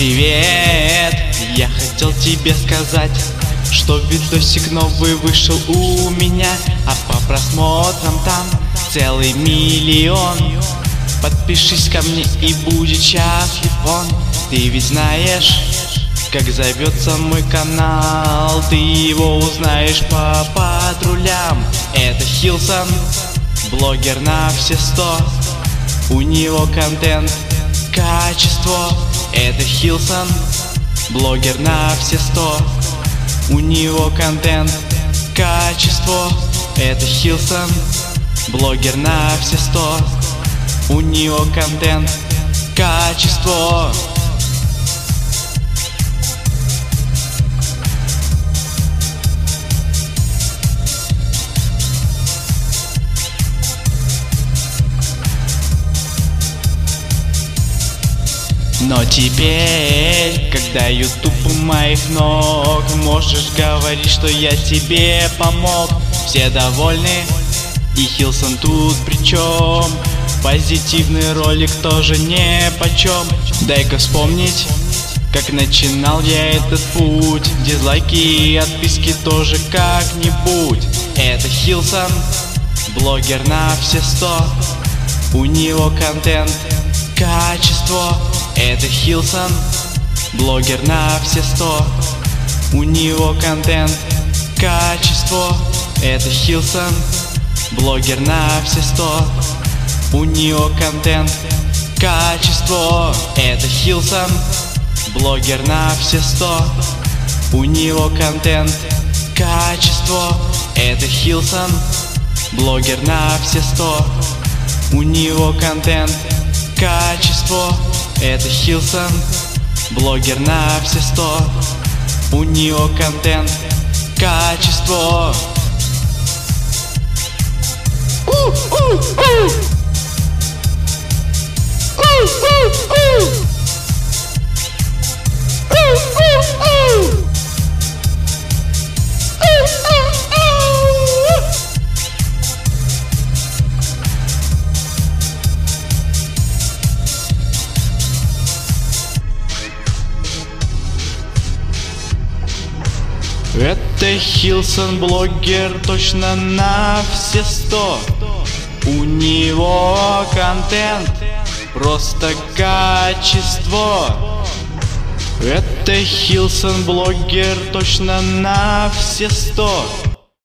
привет! Я хотел тебе сказать, что видосик новый вышел у меня, а по просмотрам там целый миллион. Подпишись ко мне и будет счастлив он. Ты ведь знаешь, как зовется мой канал, ты его узнаешь по патрулям. Это Хилсон, блогер на все 100. У него контент, качество. Это Хилсон, блогер на все 100. У него контент, качество. Это Хилсон, блогер на все 100. У него контент, качество. Но теперь, когда YouTube у моих ног, можешь говорить, что я тебе помог. Все довольны, и Хилсон тут причем. Позитивный ролик тоже не почем. Дай-ка вспомнить, как начинал я этот путь. Дизлайки и отписки тоже как-нибудь. Это Хилсон, блогер на все 100. У него контент, качество. Это Хилсон, блогер на все 100. У него контент, качество. Это Хилсон, блогер на все 100. У него контент, качество. Это Хилсон, блогер на все 100. У него контент, качество. Это Хилсон, блогер на все 100. У него контент, качество. Это Хилсон, блогер на все 100. У него контент, качество. Это Хилсон, блогер точно на все 100. У него контент, просто качество. Это Хилсон, блогер точно на все 100.